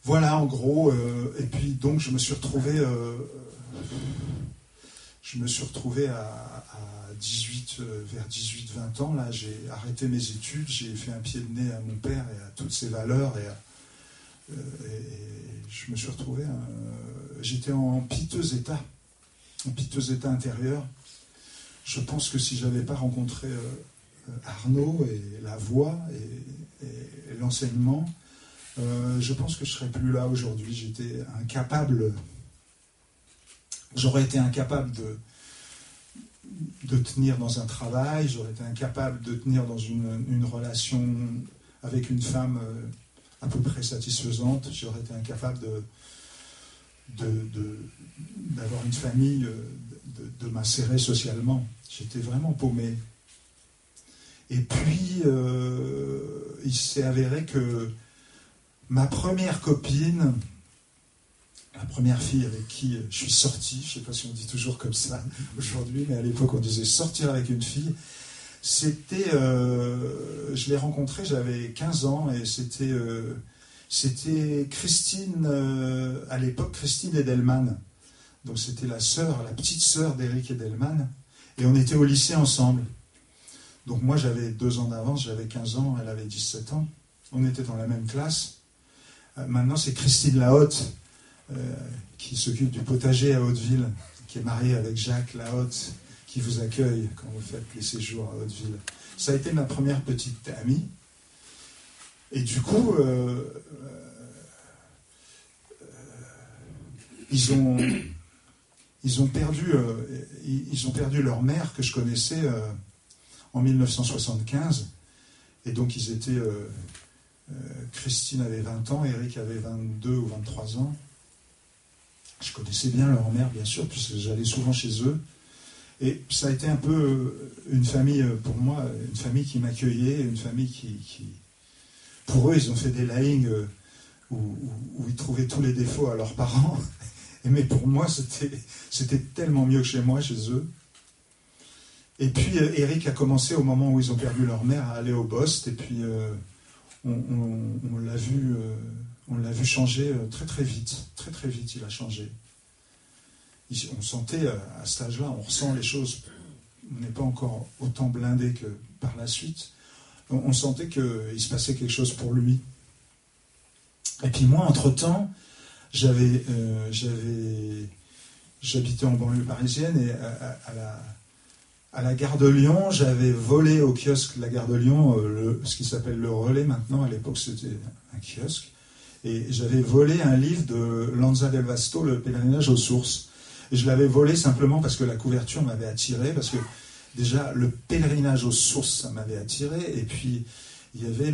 Voilà, en gros. Et puis, donc, je me suis retrouvé à 18, vers 18-20 ans. Là, j'ai arrêté mes études, j'ai fait un pied de nez à mon père et à toutes ses valeurs. Et je me suis retrouvé... j'étais en piteux état intérieur. Je pense que si je n'avais pas rencontré Arnaud et la voix et l'enseignement, je pense que je ne serais plus là aujourd'hui. J'aurais été incapable de tenir dans un travail, j'aurais été incapable de tenir dans une relation avec une femme à peu près satisfaisante, j'aurais été incapable d'avoir une famille, de m'insérer socialement. J'étais vraiment paumé. Et puis, il s'est avéré que ma première copine, la première fille avec qui je suis sorti, je ne sais pas si on dit toujours comme ça aujourd'hui, mais à l'époque on disait sortir avec une fille, c'était, je l'ai rencontrée, j'avais 15 ans, et c'était Christine, à l'époque Christine Edelman. Donc c'était la petite sœur d'Éric Edelman, et on était au lycée ensemble. Donc moi j'avais 2 ans d'avance, j'avais 15 ans, elle avait 17 ans, on était dans la même classe. Maintenant c'est Christine Lahaute, qui s'occupe du potager à Hauteville, qui est mariée avec Jacques Lahaute, qui vous accueille quand vous faites les séjours à Hauteville. Ça a été ma première petite amie. Et du coup, ils ont perdu leur mère que je connaissais en 1975. Et donc ils étaient... Christine avait 20 ans, Eric avait 22 ou 23 ans. Je connaissais bien leur mère, bien sûr, puisque j'allais souvent chez eux. Et ça a été un peu une famille, pour moi, une famille qui m'accueillait, une famille qui... Pour eux, ils ont fait des lyings où ils trouvaient tous les défauts à leurs parents. Mais pour moi, c'était tellement mieux que chez moi, chez eux. Et puis, Eric a commencé, au moment où ils ont perdu leur mère, à aller au Bost. Et puis, on l'a vu changer très très vite. Très très vite, il a changé. On sentait, à cet âge-là, on ressent les choses. On n'est pas encore autant blindé que par la suite. On sentait qu'il se passait quelque chose pour lui. Et puis moi, entre-temps, j'habitais en banlieue parisienne, et à la gare de Lyon, j'avais volé au kiosque de la gare de Lyon, ce qui s'appelle le Relais maintenant, à l'époque c'était un kiosque, et j'avais volé un livre de Lanza del Vasto, Le pèlerinage aux sources. Et je l'avais volé simplement parce que la couverture m'avait attiré, parce que déjà le pèlerinage aux sources, ça m'avait attiré, et puis il y avait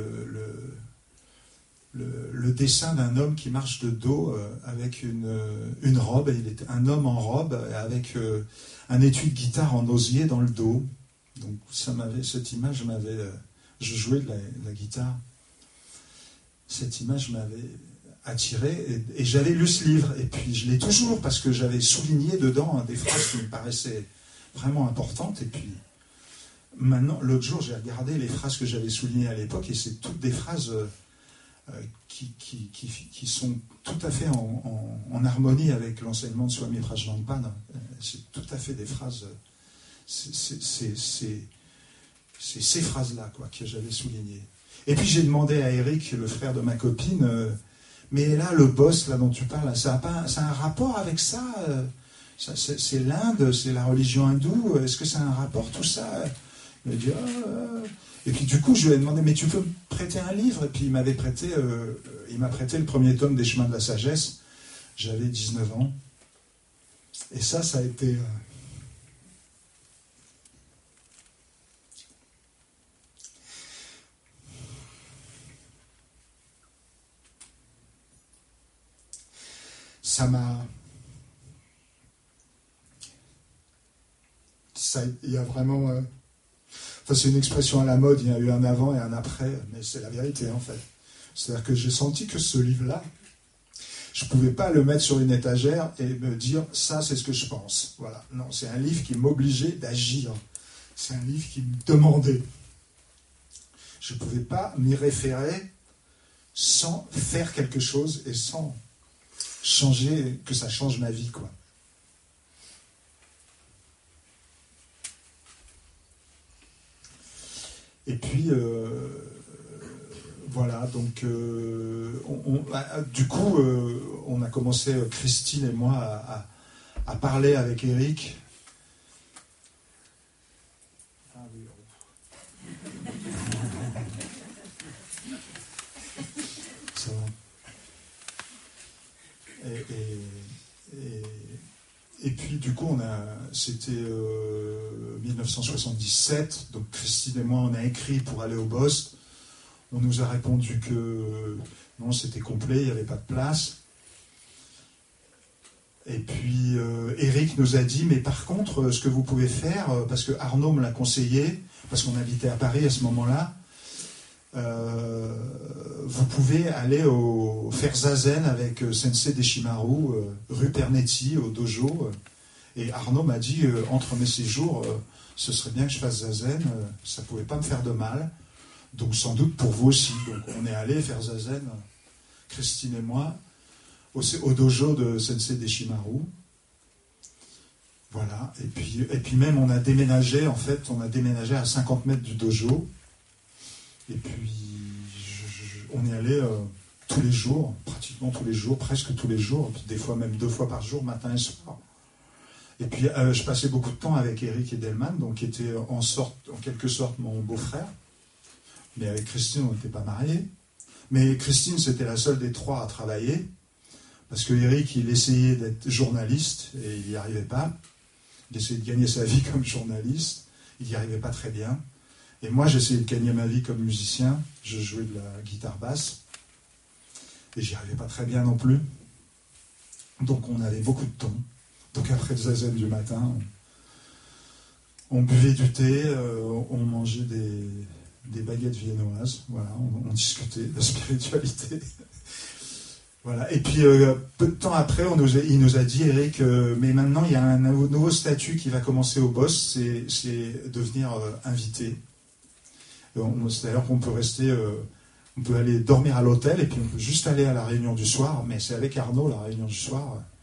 le dessin d'un homme qui marche de dos avec une robe, et il était un homme en robe avec un étui de guitare en osier dans le dos. Donc cette image m'avait... je jouais de la guitare. Cette image m'avait attiré, et j'avais lu ce livre, et puis je l'ai toujours, parce que j'avais souligné dedans des phrases qui me paraissaient vraiment importantes. Et puis maintenant, l'autre jour, j'ai regardé les phrases que j'avais soulignées à l'époque, et c'est toutes des phrases... qui sont tout à fait en harmonie avec l'enseignement de Swami Prajnapada. C'est tout à fait des phrases... C'est ces phrases-là que j'avais soulignées. Et puis j'ai demandé à Eric, le frère de ma copine, mais là, le boss là, dont tu parles, ça a un rapport avec ça, c'est l'Inde, c'est la religion hindoue, est-ce que ça a un rapport tout ça? Il m'a dit... Et puis du coup, je lui ai demandé, mais tu peux me prêter un livre? Et puis il m'a prêté le premier tome des Chemins de la Sagesse. J'avais 19 ans. Et ça a été... Ça m'a... Il y a vraiment... c'est une expression à la mode, il y a eu un avant et un après, mais c'est la vérité en fait. C'est-à-dire que j'ai senti que ce livre-là, je ne pouvais pas le mettre sur une étagère et me dire « ça, c'est ce que je pense ». Voilà. Non, c'est un livre qui m'obligeait d'agir. C'est un livre qui me demandait. Je ne pouvais pas m'y référer sans faire quelque chose et sans changer, que ça change ma vie, quoi. Et puis, voilà, donc, du coup, on a commencé, Christine et moi, à parler avec Eric. Ah oui, ça va. Et puis, du coup, c'était 1977, donc Christine et moi, on a écrit pour aller au Bost. On nous a répondu que non, c'était complet, il n'y avait pas de place. Et puis, Eric nous a dit, mais par contre, ce que vous pouvez faire, parce que Arnaud me l'a conseillé, parce qu'on habitait à Paris à ce moment-là, vous pouvez aller faire zazen avec Sensei Deshimaru, rue Pernetti, au dojo. Et Arnaud m'a dit, entre mes séjours, ce serait bien que je fasse zazen, ça ne pouvait pas me faire de mal. Donc sans doute pour vous aussi. Donc on est allé faire zazen, Christine et moi, au dojo de Sensei Deshimaru. Voilà. Et puis même on a déménagé à 50 mètres du dojo. Et puis, on y allait tous les jours, pratiquement tous les jours, presque tous les jours, des fois même 2 fois par jour, matin et soir. Et puis, je passais beaucoup de temps avec Eric Edelman, donc qui était en quelque sorte mon beau-frère. Mais avec Christine, on n'était pas mariés. Mais Christine, c'était la seule des 3 à travailler, parce que Eric, il essayait d'être journaliste, et il n'y arrivait pas. Il essayait de gagner sa vie comme journaliste, il n'y arrivait pas très bien. Et moi, j'essayais de gagner ma vie comme musicien. Je jouais de la guitare basse. Et j'y arrivais pas très bien non plus. Donc, on avait beaucoup de temps. Donc, après le zazen du matin, on buvait du thé, on mangeait des baguettes viennoises. Voilà, on discutait de spiritualité. Voilà. Et puis, peu de temps après, il nous a dit, Eric, mais maintenant, il y a un nouveau statut qui va commencer au Boss, c'est devenir invité. C'est-à-dire qu'on peut rester, on peut aller dormir à l'hôtel et puis on peut juste aller à la réunion du soir, mais c'est avec Arnaud la réunion du soir.